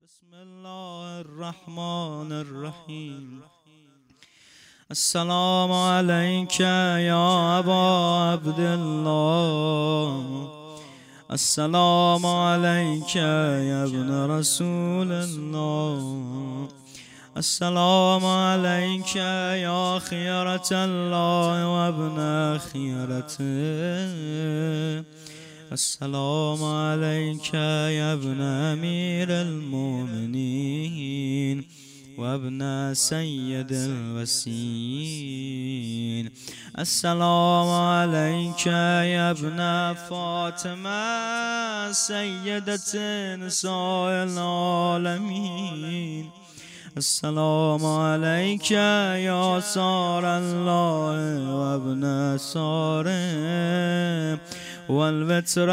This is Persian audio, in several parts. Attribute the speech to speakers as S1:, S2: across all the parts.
S1: بسم الله الرحمن الرحیم. السلام علیک یا ابا عبدالله، السلام علیک یا ابن رسول الله، السلام علیک یا خیرة الله و ابن خیرته، السلام علیک یا ابن امیر المؤمنین و ابن سید الوسیین، السلام علیک یا ابن فاطمه سیدة نساء العالمین، السلام علیک یا سار الله و ابن ساره والوتر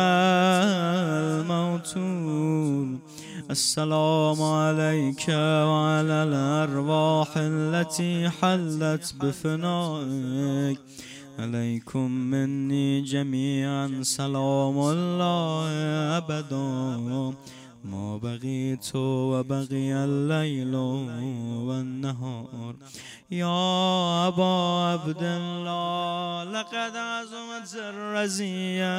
S1: الموتور، السلام عليك وعلى الأرواح التي حلت بفنائك، عليكم مني جميعا سلام الله أبدا ما بقيت وبقي الليل والنهار. يا أبا عبد الله لقد عظمت الرزية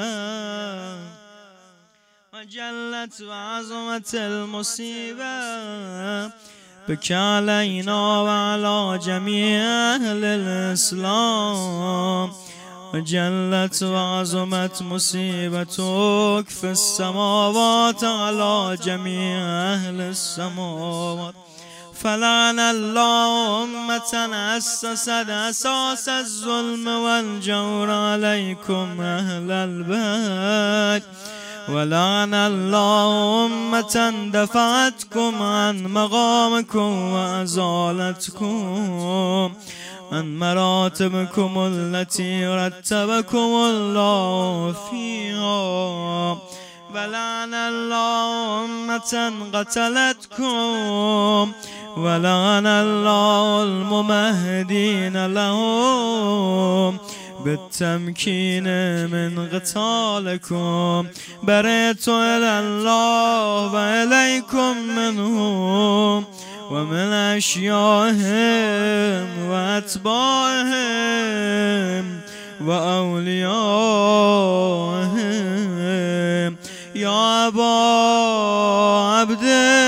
S1: وجلت وعظمت المصيبة بك علينا وعلى جميع أهل الإسلام، وجلت وعظمت مصيبتك في السماوات على جميع أهل السماوات، فلعن الله أمة أسست أساس الظلم والجور عليكم أهل البيت، ولعن الله أمة دفعتكم عن مقامكم وأزالتكم عن مراتبكم التي رتبكم الله فيها، ولعن الله أمة قتلتكم، ولعن الله الممهدين لهم بالتمكين من قتالكم، برئت إلى الله وإليكم منهم ومن أشيائهم وأتباعهم وأوليائهم. يا أبا عبد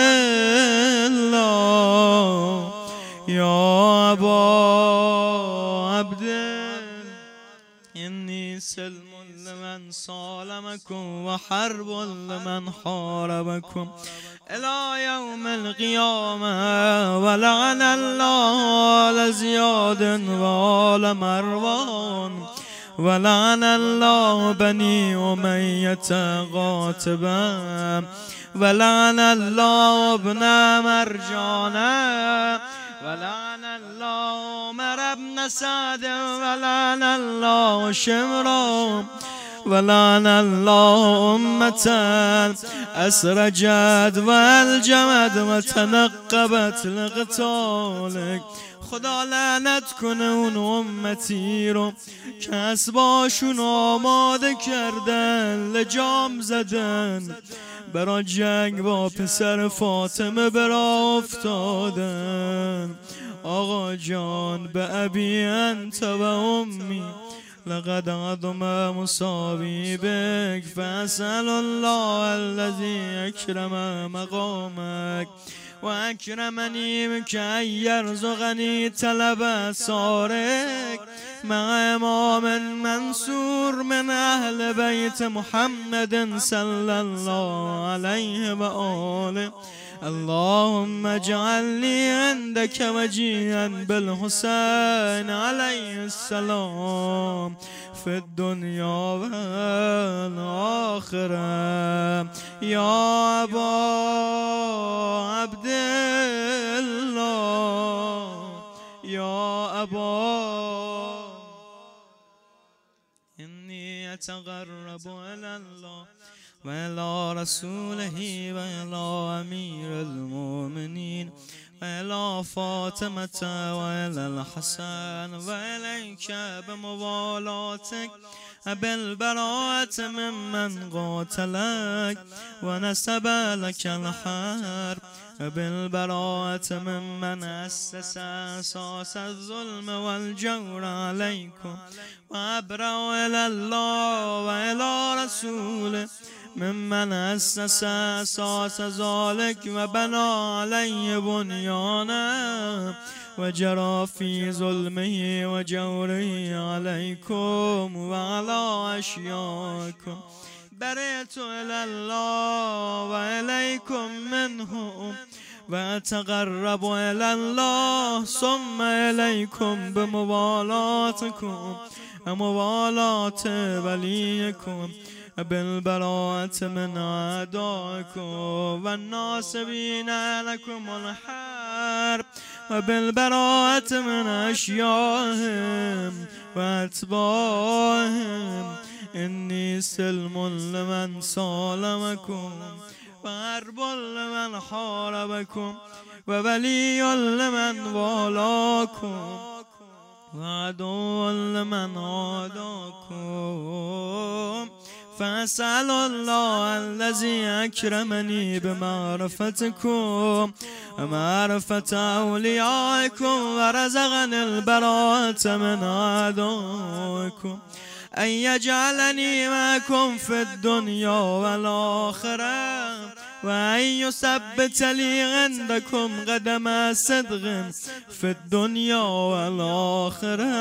S1: الله، يا أبا عبد الله، إني سلم لمن صالمكم وحرب لمن حاربكم إلى يوم القيامة، ولعن الله آل زياد وآل مروان، ولعن الله بني أمية قاتبا، ولعن الله ابن مرجانا، ولعن الله عمر بن سعد، ولعن الله شمرا، ولعن الله أمة أسرجت والجمد وتنقبت لقتالك. خدا لعنت کنه اون امتی رو که اسباشون آماده کردن، لجام زدن، برا جنگ با پسر فاطمه برا افتادن. آقا جان به ابی انت و امی لقد عظم مصابی بک، فاسأل الله الذي اکرم مقامک و اکرمنی بک ان یرزقنی طلب سارک مع امام منصور من اهل بیت محمد صلی الله علیه و آله. اللهم اجعلني عندك وجيها بالحسين عليه السلام في الدنيا والآخرة. يا أبا عبد الله، يا أبا، إني أتقرب إلى الله وإلى رسوله وإلى أمير المؤمنين وإلى فاطمة وإلى الحسن وإليك بموالاتك بالبراءة ممن قاتلك ونسب لك الحرب بالبراءة ممن أسس أساس الظلم والجور عليكم وأبرأ إلى الله وإلى رسوله ممن أسس أساس ذلك وبنى عليه بنيانا وجرى في ظلمه وجوره عليكم وعلى أشياءكم برئت إلى الله وإليكم منهم وأتقرب إلى الله ثم إليكم بموالاتكم وموالات وليكم بالبراءة من أعدائكم والناصبين لكم الحرب وبالبراءة من أشياءهم وأتباعهم إني سلم لمن سالمكم وحرب لمن حاربكم وولي لمن والاكم وعدو لمن عاداكم فأسأل الله الذي أكرمني بمعرفتكم ومعرفة أوليائكم ورزقني البراءة من أعدائكم أن يجعلني معكم في الدنيا والآخرة وأن يثبت لي عندكم قدم صدق في الدنيا والآخرة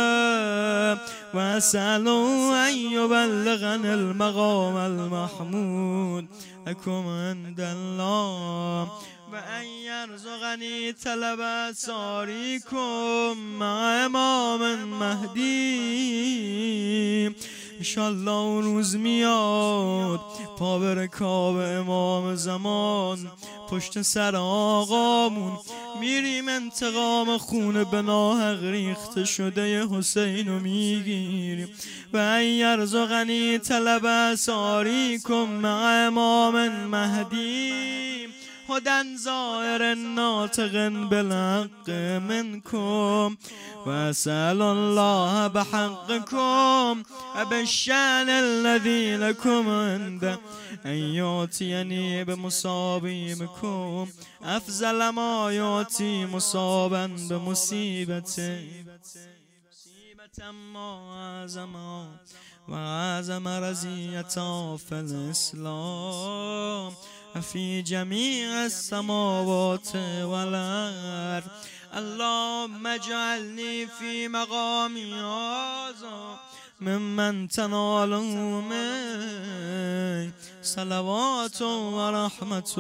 S1: وأسأله أن يبلغني المقام المحمود لكم عند الله وأن يرزقني طلب أساريكم مع إمام مهدی انشالله اون روز میاد پا به رکاب امام زمان پشت سر آقامون میریم انتقام خون به ناحق ریخته شده حسین رو میگیریم و ان یرزقنی طلب اساریکم مع امام مهدی هدن ظاهر ناطق بالحق منكم وأسأل الله بحقكم وبالشأن الذي لكم عنده أن يعطيني بمصابيبكم أفضل ما يعطي مصابا بمصيبته مصيبة ما وأعظم رزية في الإسلام في جميع السماوات والأرض اللهم اجعلني في مقامي هذا ممن تناله مني صلوات ورحمة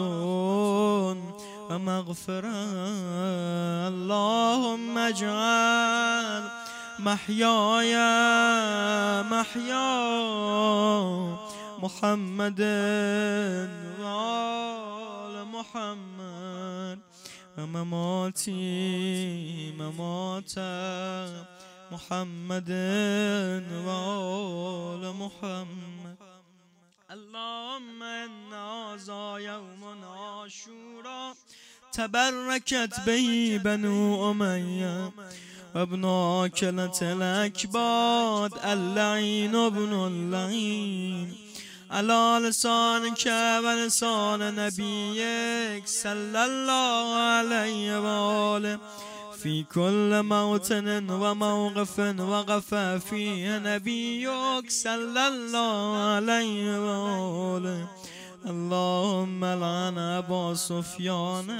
S1: ومغفرة اللهم اجعل محياي محيا محمد وآل محمد ومماتي ممات محمد وآل محمد اللهم إن هذا يوم عاشوراء تبركت به بنو أمية وابن عاكلة الأكباد اللعين ابن اللعين على لسانك ولسان نبيك صلى الله عليه وآله في كل موطن وموقف وقف فيه نبيك صلى الله عليه وآله اللهم لعن أبا سفيان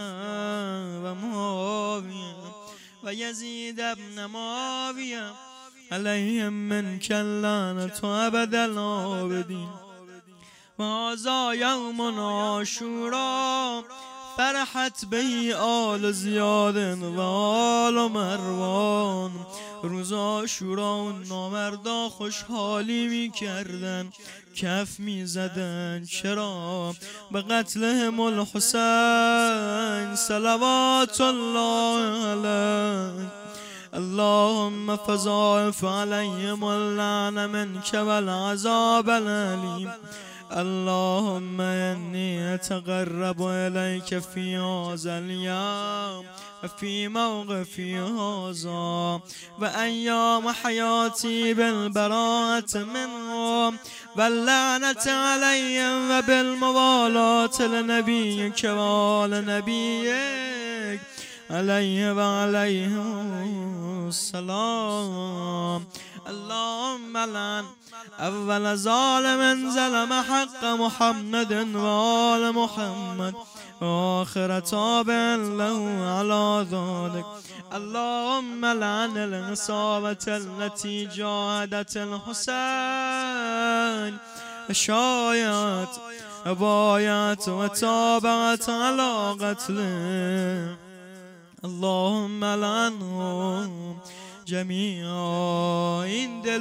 S1: ومعاوية ويزيد بن معاوية عليهم منك اللعنة أبد العابدين وهذا يوم عاشوراء فرحت به آل زیاد و آل مروان روز عاشورا نامردا خوشحالی می کردن کف می زدن چرا به قتلهم الحسین صلوات الله علیه اللهم فضاعف عليهم اللعن منك والعذاب الأليم اللهم إني أتقرب إليك في هذا اليوم وفي موقفي هذا وأيام حياتي بالبراءة منهم واللعنة عليهم وبالموالاة لنبيك وآل نبيك عليه وعليهم السلام. اللهم لعن أول ظالم ظلم حق محمد وآل محمد وآخر تابع له على ذلك. اللهم لعن العصابة التي جاهدت الحسين شايعت بايعت وتابعت على قتله. اللهم لعنهم جميعا. این دل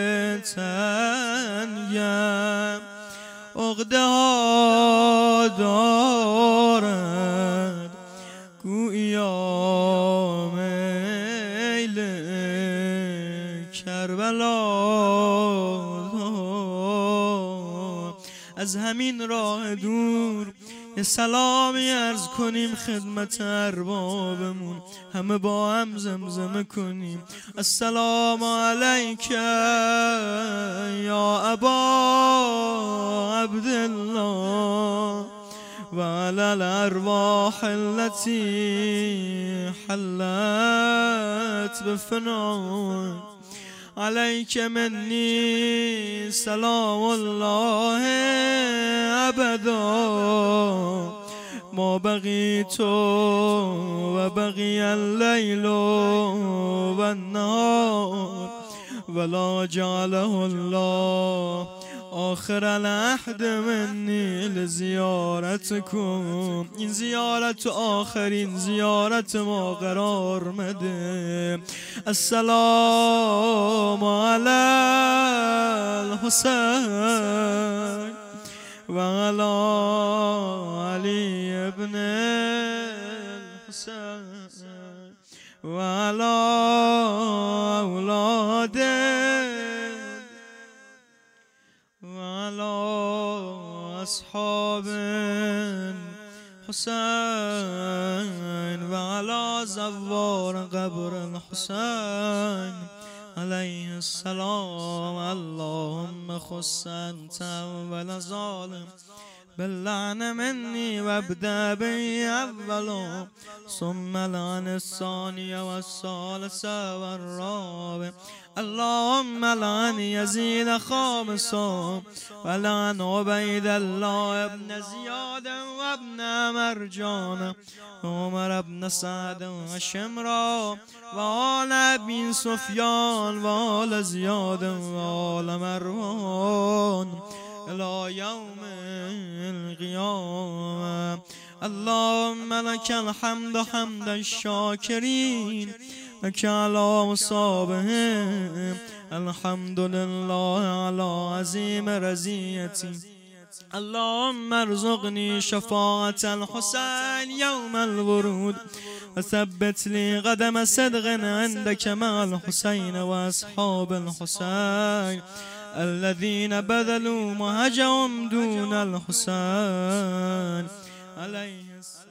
S1: تنگم عقده ها دارد گویا میل کربلا. از همین راه دور یه سلامی عرض کنیم خدمت اربابمون، همه با هم زمزمه کنیم السلام علیک یا ابا عبدالله و علی الارواح التي حلت بفناء. عليك مني سلام الله أبدا ما بقيت وبقي الليل والنهار ولا جعله الله آخر العهد مني لزيارتكم. این زیارت آخرین زیارت ما قرار مده. السلام علی الحسین و علی علی ابن الحسین و علی اولاده وعلى أصحاب الحسين وعلى زوار قبر الحسين عليه السلام. اللهم خص أنت أول ظالم باللعن مني وابدأ بي أولا ثم لعن الثاني والثالث والرابع. اللهم لعن يزيد خامسا ولعن عبيد الله بن زياد وابن مرجان وعمر بن سعد وشمرا وآل أبي سفيان وآل زياد وآل مروان إلى يوم القيامة. اللهم لك الحمد حمد الشاكرين لك على مصابهم. الحمد لله على عظيم رزيتي. اللهم ارزقني شفاعة الحسين يوم الورود وثبت لي قدم صدق عندك مع الحسين وأصحاب الحسين الذين بذلوا مهجهم دون الحسين عليه السلام.